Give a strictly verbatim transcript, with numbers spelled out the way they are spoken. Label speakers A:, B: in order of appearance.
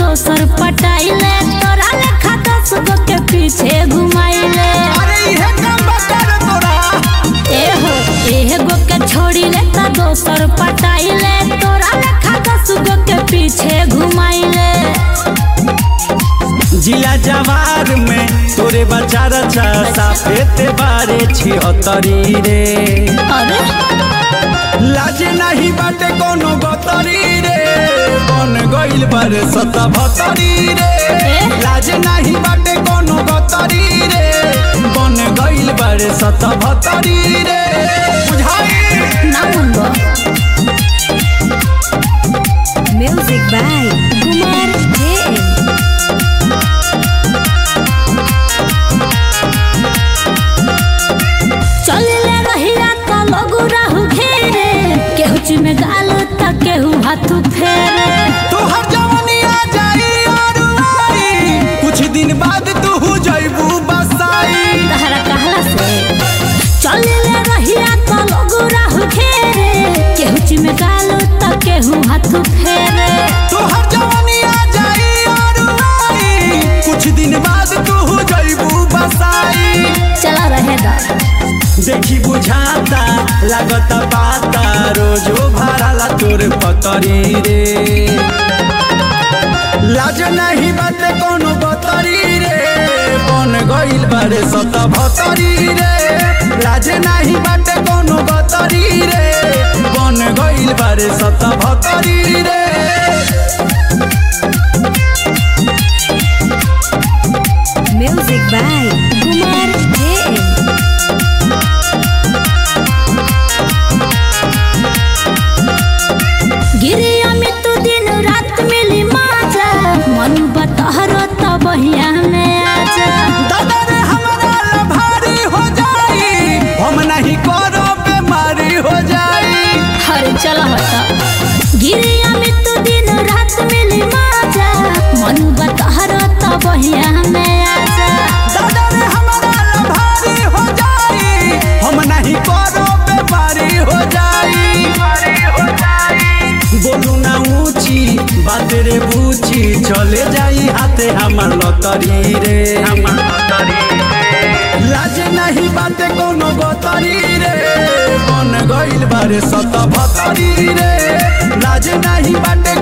A: दोसर पटाइले तोरा लेखा दस गो के पीछे घुमाइले।
B: अरे इहे काम बकर तोरा
A: एहो एगो के छोड़ी ले त दोसर पटाइले तोरा लेखा दस गो के पीछे घुमाइले।
B: जिला जवार में तोरे बच्चा रचा साफेते बारे छिहत्तरी रे।
A: अरे
B: लाज नहीं बाटे कोनो गतरी रे बन गइल बारे सतभतरी रे। लाज नहीं बाटे कोनो गतरी रे बन गइल बारे सतभतरी रे। बुझाई
A: ना मुंगो
C: Music by Kumar J M.
A: चलले रहिया त लगु रहु घेरे केहू चुमे गाल त केहू हाथ फेरे।
B: तोहर जवानी आ जाई और आई कुछ दिन बाद तू जइबू बसाई।
A: तहरा कहला से चलले रहिया त लगु रहु घेरे केहू चुमे गाल त केहू हाथ फेरे।
B: तोहर जवानी आ जाई और आई कुछ दिन बाद तू जइबू बसाई।
A: चला रहे दा
B: देखी बुझाता लागत पाता रोजो भराला तोर पतरी रे। लाज नहीं बाटे कोनो बतरी रे बन गइल बारे सतभतरी रे। लाज नहीं बाटे कोनो बतरी रे बन गइल बारे सतभतरी रे।
C: Music by Kumar J M.
A: गिरिया में तू दिन रात मिली माजा मन बतहरो त बहिया में आजा।
B: दादा रे हमारा ला भारी हो जाई हम नहीं करो बीमारी हो जाई।
A: हर चला हटा गिरिया में तू दिन रात मिली माजा मन बतहरो त बहिया में आजा।
B: दादा रे हमारा ला भारी हो जाई हम नहीं करो बीमारी हो जाई। बोलू ना ऊंची बात रे बूची चले जाई हाथे हमार लतरी रे। लाज नहीं बाटे कोनो गतरी रे बन गइल बारे सतभतरी रे। लाज नहीं बाटे